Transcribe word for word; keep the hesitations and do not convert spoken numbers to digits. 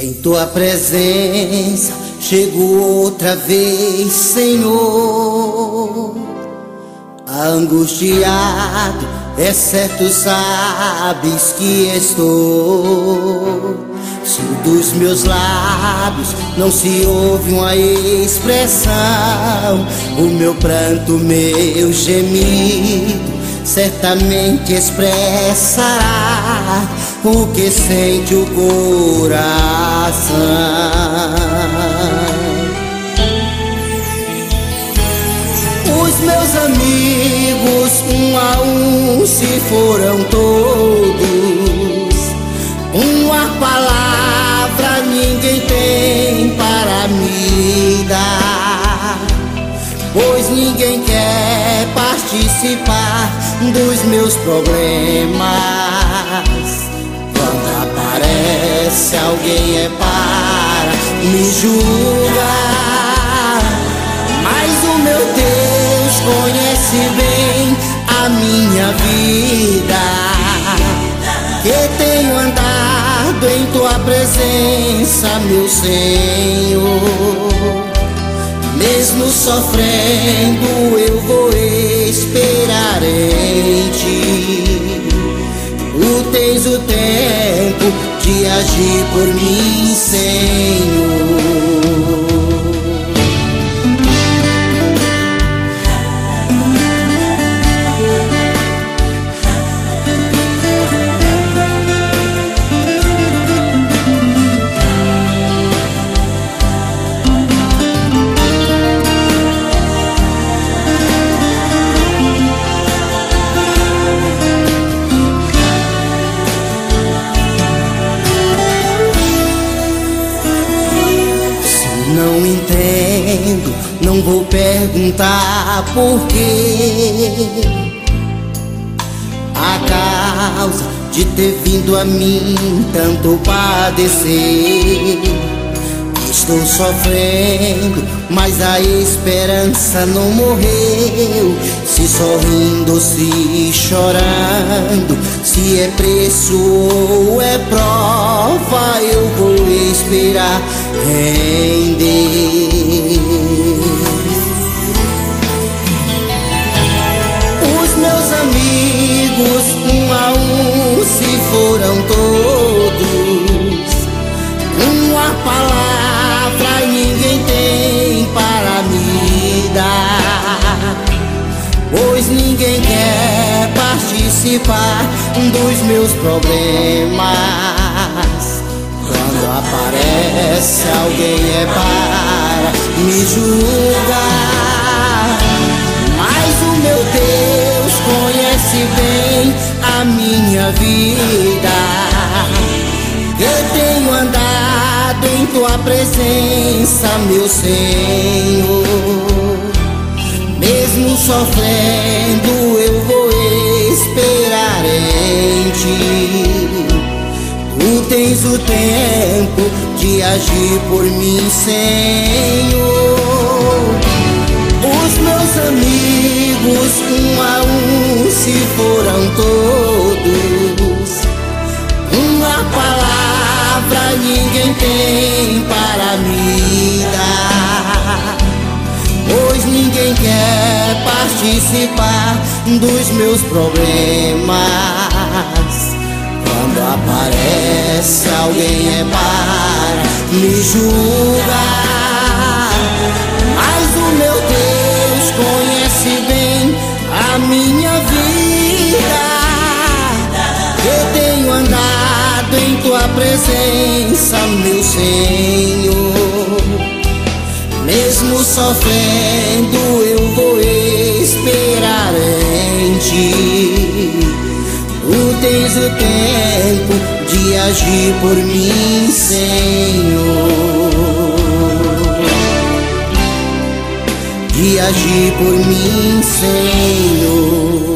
Em tua presença chego outra vez, Senhor. Angustiado, é certo, sabes que estou. Se dos meus lábios não se ouve uma expressão, o meu pranto, meu gemido certamente expressará o que sente o coração. Os meus amigos, um a um, se foram todos. Uma palavra ninguém tem para me dar, pois ninguém quer participar dos meus problemas. Quando aparece alguém é para me julgar, mas o meu Deus conhece bem a minha vida, que tenho andado em tua presença, meu Senhor. Mesmo sofrendo, eu vou esperar em ti. Tu tens o tempo de agir por mim, Senhor. Não entendo, não vou perguntar por quê. A causa de ter vindo a mim tanto padecer. Estou sofrendo, mas a esperança não morreu. Se sorrindo, se chorando, se é preço ou é prova, eu vou esperar em Deus. Os meus amigos, um a um, se foram todos. Uma palavra ninguém tem para me dar, pois ninguém quer participar dos meus problemas. Quando aparece alguém é para me julgar, mas o meu Deus conhece bem a minha vida, que tenho andado em tua presença, meu Senhor. Mesmo sofrendo, eu vou esperar em ti. Tu tens o tempo de agir por mim, Senhor. Os meus amigos, um a um, se foram todos. Uma palavra ninguém tem para me dar, pois ninguém quer participar dos meus problemas. Quando aparece alguém é para me julgar, mas o meu Deus conhece bem a minha vida, que tenho andado em tua presença, meu Senhor. Mesmo sofrendo, eu vou esperar em ti. Tu tens o tempo de agir por mim, Senhor. De agir por mim, Senhor.